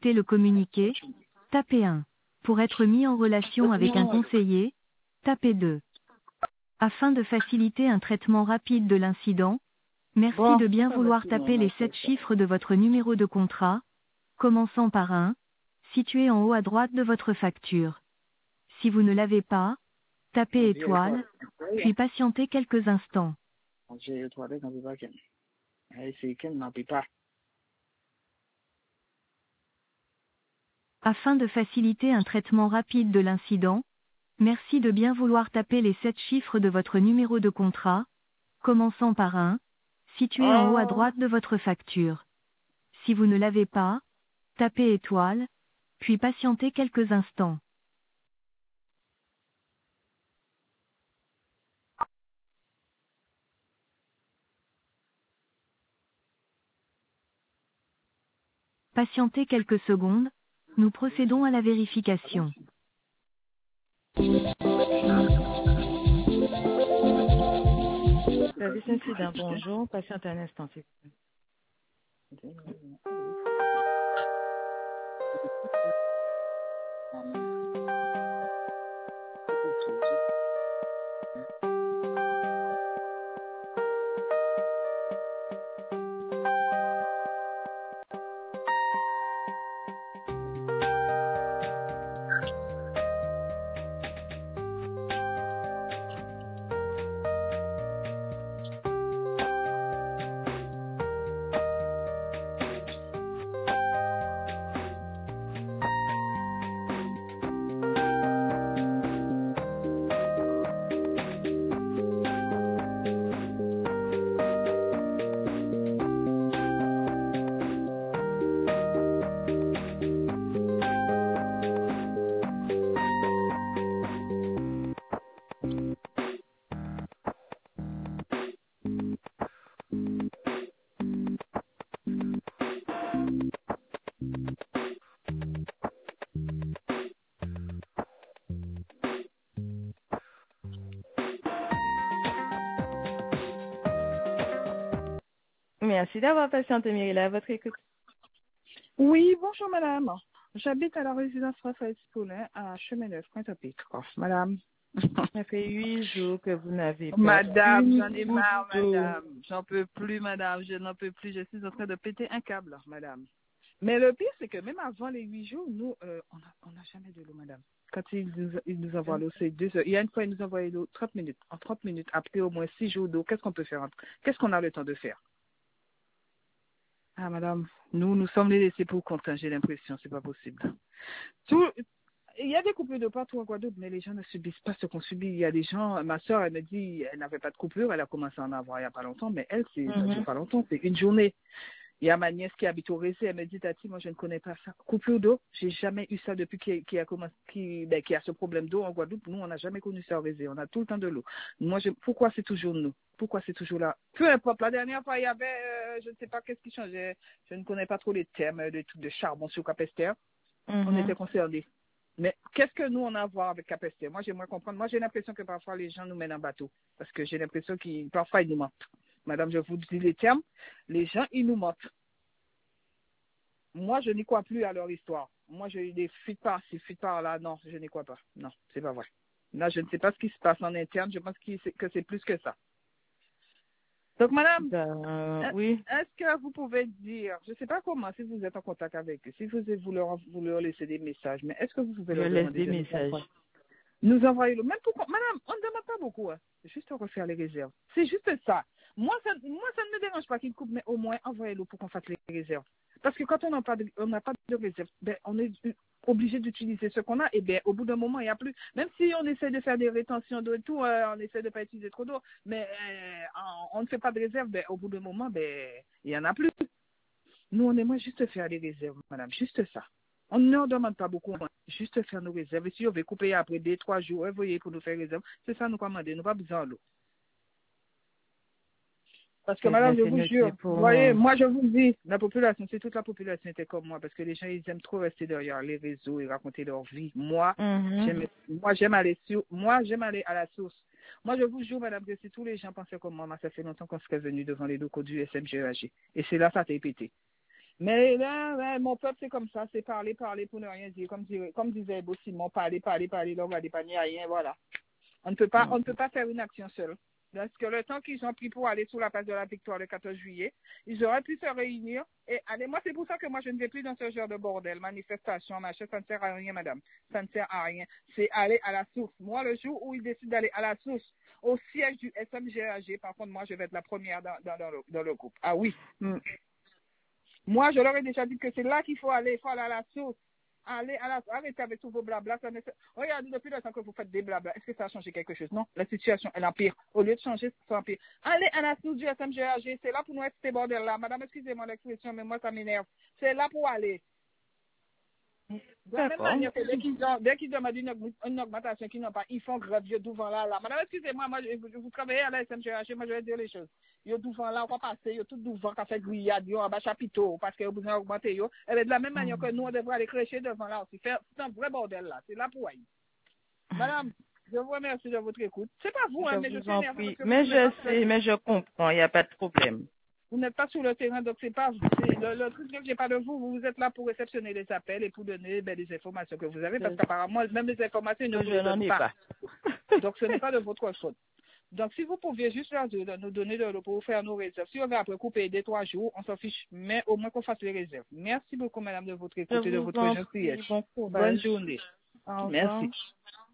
souhaitez le communiquer, tapez 1. Pour être mis en relation avec un conseiller, tapez 2. Afin de faciliter un traitement rapide de l'incident, merci de bien vouloir taper les 7 chiffres de votre numéro de contrat, commençant par 1, situé en haut à droite de votre facture. Si vous ne l'avez pas, tapez étoile, puis patientez quelques instants. Afin de faciliter un traitement rapide de l'incident, merci de bien vouloir taper les 7 chiffres de votre numéro de contrat, commençant par 1, situé en haut à droite de votre facture. Si vous ne l'avez pas, tapez étoile, puis patientez quelques instants. Patientez quelques secondes, nous procédons à la vérification. Service incident, bonjour. Patiente un instant, s'il vous plaît. Merci d'avoir patienté, Myriela, à votre écoute. Oui, bonjour madame. J'habite à la résidence Raphaël Paulin à Chemin-Neuf, Pointe-à-Pitre. Madame. Ça fait 8 jours que vous n'avez pas. Madame, j'en ai marre, madame. J'en peux plus, madame. Je n'en peux plus. Je suis en train de péter un câble, madame. Mais le pire, c'est que même avant les 8 jours, nous, on n'a jamais de l'eau, madame. Quand ils nous envoient l'eau, c'est 2 heures. Il y a une fois, ils nous envoient l'eau 30 minutes. En 30 minutes, après au moins 6 jours d'eau, qu'est-ce qu'on peut faire? Qu'est-ce qu'on a le temps de faire? Ah, madame, nous sommes les laissés pour compte, hein, j'ai l'impression, c'est pas possible. Il y a des coupures de partout en Guadeloupe, mais les gens ne subissent pas ce qu'on subit. Il y a des gens, ma soeur, elle me dit, elle n'avait pas de coupure, elle a commencé à en avoir il n'y a pas longtemps, mais elle, ça dure pas longtemps, c'est une journée. Il y a ma nièce qui habite au Récé, elle me dit, Tati, moi je ne connais pas ça. Coupure d'eau, j'ai jamais eu ça depuis qu'il y a ce problème d'eau en Guadeloupe. Nous, on n'a jamais connu ça au Récé, on a tout le temps de l'eau. Pourquoi c'est toujours nous? Pourquoi c'est toujours là? Peu importe, la dernière fois, il y avait, je ne sais pas qu'est-ce qui changeait, je ne connais pas trop les termes, des trucs de charbon sur Capesterre. On était concernés. Mais qu'est-ce que nous, on a à voir avec Capesterre? Moi, j'aimerais comprendre. Moi, j'ai l'impression que parfois, les gens nous mènent en bateau. Parce que j'ai l'impression qu'ils, parfois, ils nous mentent. Madame, je vous dis les termes. Les gens, ils nous mentent. Moi, je n'y crois plus à leur histoire. Moi, je les fuite par-ci, fuite par-là. Non, je n'y crois pas. Non, c'est pas vrai. Là, je ne sais pas ce qui se passe en interne. Je pense que c'est plus que ça. Donc, madame, oui. est-ce que vous pouvez dire, je ne sais pas comment, si vous êtes en contact avec eux, si vous leur laissez des messages, mais est-ce que vous pouvez leur demander des messages. Nous envoyer le même pourquoi, madame, on ne demande pas beaucoup, hein. Juste refaire les réserves. C'est juste ça. Moi, ça ne me dérange pas qu'ils coupent, mais au moins envoyez-le pour qu'on fasse les réserves. Parce que quand on n'a pas de réserve, ben, on est obligé d'utiliser ce qu'on a, et bien au bout d'un moment, il n'y a plus. Même si on essaie de faire des rétentions d'eau et tout, on essaie de ne pas utiliser trop d'eau, mais on ne fait pas de réserve, ben, au bout d'un moment, ben, il n'y en a plus. Nous, on aimerait juste faire des réserves, madame, juste ça. On ne leur demande pas beaucoup, juste faire nos réserves. Et si on veut couper après 2-3 jours, voyez, pour nous faire réserve, c'est ça nous commander, nous pas besoin de l'eau. Parce que madame, je vous jure, vous voyez, moi je vous dis, la population, c'est toute la population était comme moi, parce que les gens, ils aiment trop rester derrière les réseaux et raconter leur vie. Moi, j'aime aller à la source. Moi, je vous jure, madame, que si tous les gens pensaient comme moi, ça fait longtemps qu'on serait venu devant les locaux du SMGEAG. Et c'est là, ça s'est pété. Mais là, mon peuple, c'est comme ça, c'est parler pour ne rien dire. Comme disait Beau Simon, parler, là, on va dépanner à rien, voilà. On ne peut pas faire une action seule. Parce que le temps qu'ils ont pris pour aller sur la place de la Victoire le 14 juillet, ils auraient pu se réunir. Et allez, moi, c'est pour ça que moi, je ne vais plus dans ce genre de bordel, manifestation, machin, ça ne sert à rien, madame. Ça ne sert à rien. C'est aller à la source. Moi, le jour où ils décident d'aller à la source, au siège du SMGAG, par contre, moi, je vais être la première dans le groupe. Ah oui. Moi, je leur ai déjà dit que c'est là qu'il faut aller à la source. Arrêtez avec tous vos blabla. Regardez, depuis le temps que vous faites des blabla, est-ce que ça a changé quelque chose? Non, la situation, elle empire. Au lieu de changer, ça empire. Allez à la source du SMGAG, c'est là pour nous être ces bordels-là. Madame, excusez-moi l'expression, mais moi, ça m'énerve. C'est là pour aller. De la même manière que dès qu'ils demandent une augmentation qu'ils n'ont pas, ils font grève, ils devant là. Madame, excusez-moi, moi, vous travaillez à la SMGAG, moi, je vais dire les choses. Ils devant là, on va passer, ils tout devant, qui fait grillade, ils en bas chapiteau, parce qu'ils ont besoin d'augmenter. Et de la même manière que nous, on devrait aller crêcher devant là aussi. C'est un vrai bordel là. C'est là pour aller. Madame, je vous remercie de votre écoute. C'est pas vous, mais je suis énervée. Mais je sais, mais je comprends, il n'y a pas de problème. Vous n'êtes pas sur le terrain, donc c'est pas le truc que j'ai pas de vous. Vous êtes là pour réceptionner les appels et pour donner les informations que vous avez, parce qu'apparemment, même les informations, ne vous les donnent pas. Donc ce n'est pas de votre faute. Donc si vous pouviez juste leur dire de nous donner de l'eau pour faire nos réserves. Si on va après couper des 3 jours, on s'en fiche, mais au moins qu'on fasse les réserves. Merci beaucoup, madame, de votre écoute et de votre gentillesse. Bonne journée. Merci.